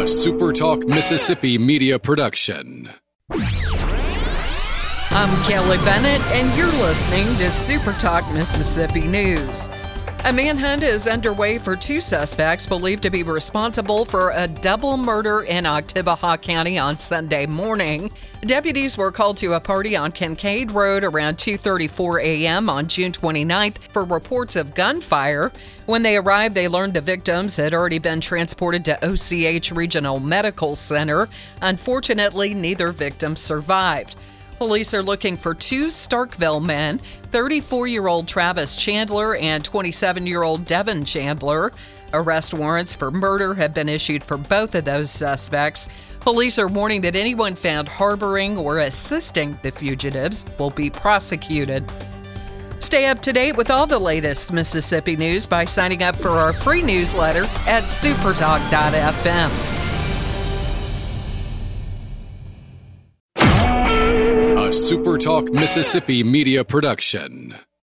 A SuperTalk Mississippi media production. I'm Kelly Bennett, and you're listening to SuperTalk Mississippi News. A manhunt is underway for two suspects believed to be responsible for a double murder in Oktibbeha County on Sunday morning. Deputies were called to a party on Kincaid Road around 2:34 a.m. on June 29th for reports of gunfire. When they arrived, they learned the victims had already been transported to OCH Regional Medical Center. Unfortunately, neither victim survived. Police are looking for two Starkville men, 34-year-old Travis Chandler and 27-year-old Devin Chandler. Arrest warrants for murder have been issued for both of those suspects. Police are warning that anyone found harboring or assisting the fugitives will be prosecuted. Stay up to date with all the latest Mississippi news by signing up for our free newsletter at supertalk.fm. A SuperTalk Mississippi media production.